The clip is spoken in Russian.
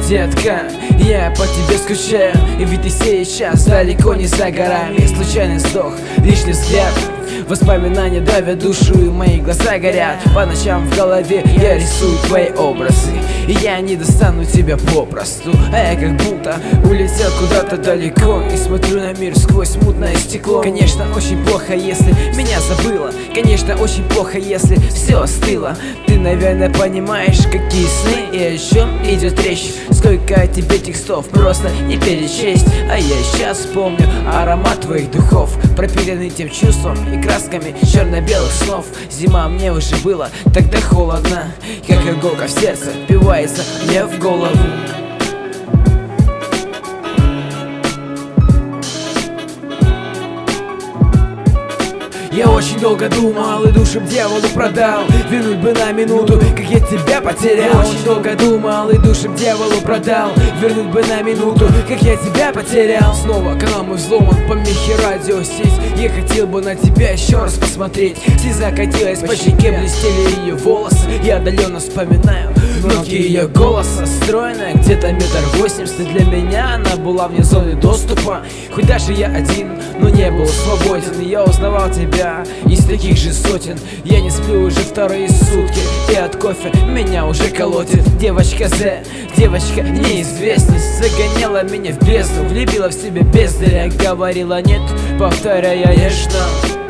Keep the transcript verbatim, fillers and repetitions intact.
детка, я по тебе скучаю. И ведь ты сейчас далеко не за горами. Случайный вздох, лишний взгляд, воспоминания давят душу, и мои глаза горят. По ночам в голове я рисую твои образы, и я не достану тебя попросту. А я как будто улетел куда-то далеко и смотрю на мир сквозь мутное стекло. Конечно, очень плохо, если меня забыла. Конечно, очень плохо, если все остыло. Ты, наверное, понимаешь, какие сны и о чем идет речь. Сколько тебе текстов просто не перечесть. А я сейчас помню аромат твоих духов, пропитанный тем чувством и красками черно-белых снов. Зима мне уже было тогда холодно, как иголка в сердце впивается мне в голову. Я очень долго думал и душу б дьяволу продал. Вернуть бы на минуту, как я тебя потерял. Я очень долго думал и душу б дьяволу продал. Вернуть бы на минуту, как я тебя потерял. Снова канал мой взломан, помехи радиосеть. Я хотел бы на тебя еще раз посмотреть. Слеза катилась по щеке, блестели ее волосы. Я отдаленно вспоминаю ноги ее голоса. Стройная, где-то метр восемьдесят. Для меня она была вне зоны доступа. Хоть даже я один, но не был свободен. Я узнавал тебя из таких же сотен. Я не сплю уже вторые сутки, и от кофе меня уже колотит. Девочка З, девочка неизвестность, загоняла меня в бездну, влюбила в себя бездаря. Говорила нет, повторяя нежно.